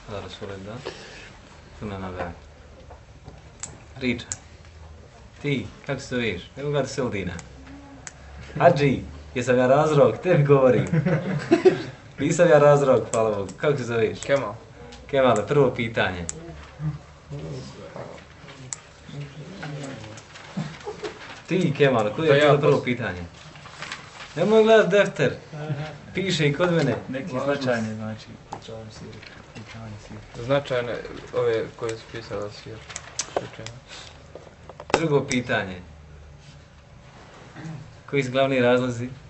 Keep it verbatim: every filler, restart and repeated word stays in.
Ala Rasulillah. Sunna nabija. Priča. Ti, kako se zoveš? Evo ga Sildina. Hadži, jesam ja razrok, tebi govorim. Nisam ja razrok, hvala Bogu. Kako se zoveš? Kemal. Kemale, prvo pitanje. Ti, Kemale, koje je bilo prvo pitanje? Nemoj gledat defter. Piše i kod mene. Neki značajne, znači, Značajne ove koje su pisala svijet. Drugo pitanje. Koji su glavni razlozi